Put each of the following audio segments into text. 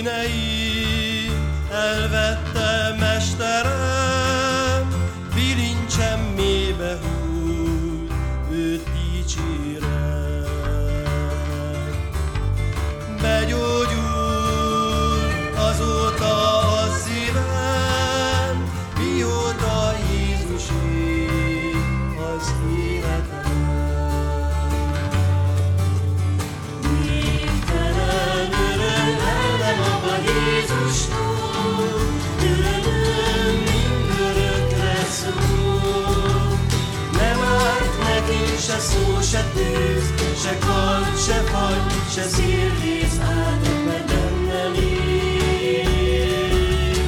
bűneim elvette mesterem, bilincsem mélybe hújt, őt dicsérem. Begyógyult azóta a szívem, mióta Jézusé az életem. Végtelen öröm lelkem maga Jézustól, örömöm mindörökre szól. Nem árt neki se szó, se tűz, se kard, se fagy, se szélvész átad, mert bennem él.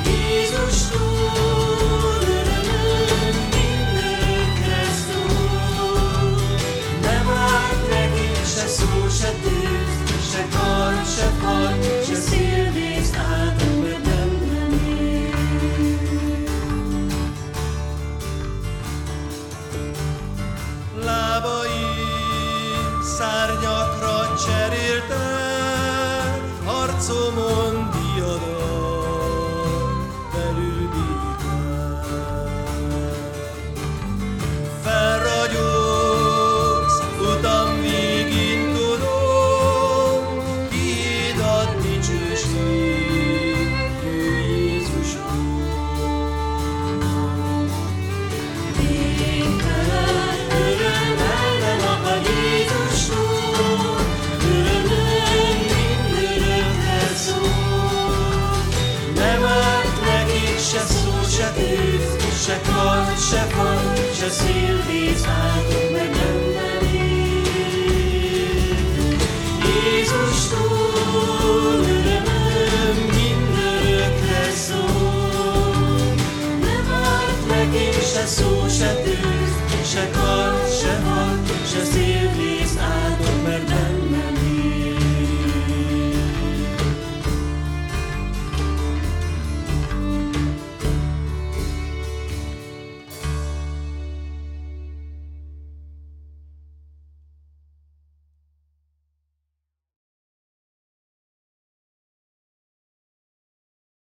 Jézustól örömöm mindörökre szól. Nem árt neki se szó, se tűz, se kard, se fagy, se szélvész átad, mert bennem él. Lábaim szárnyakra cseréltek, harcomon diadal belül bígták. Felragyogsz, utam végén tudom, tiéd a dicsőség, ő Jézusom. Végtelen öröm lelkem maga Jézustól, örömöm mindörökre szól. Nem árt neki se szó, se tűz, se kard, se fagy, se szélvész át,